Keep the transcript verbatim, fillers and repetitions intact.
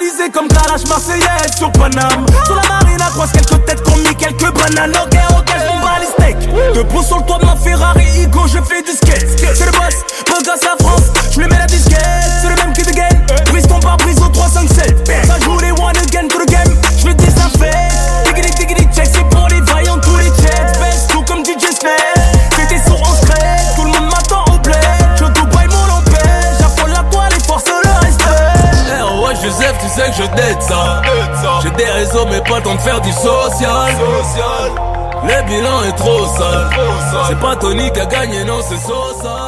Alizé comme Kalash Marseillaise sur Paname. Sur la marina, croise quelques têtes qu'on mis quelques bananes. Ok, ok, j'm'en bats les steaks. Debout sur le toit de ma Ferrari, Igo, je fais du skate. C'est le boss, regasse la France, j'lui mets la disquette. C'est le même qui dégaine, brise ton pare-brise au trois cinq sept. Ça joue les one again to the game, j'le désinfecte. Diggity diggity check, c'est pour les vaillants, tous les checks. Baisse tout comme D J Snake, fais tes sons en secret. Tout le monde m'attend au bled, je Dubaï mon empêche. J'affole la toile et force le respect. Eh oh ouais Joseph, tu sais que je dette ça. J'ai des réseaux mais pas le temps de faire du social. Le bilan est trop sale. C'est pas Tony qui a gagné, non c'est Sosa.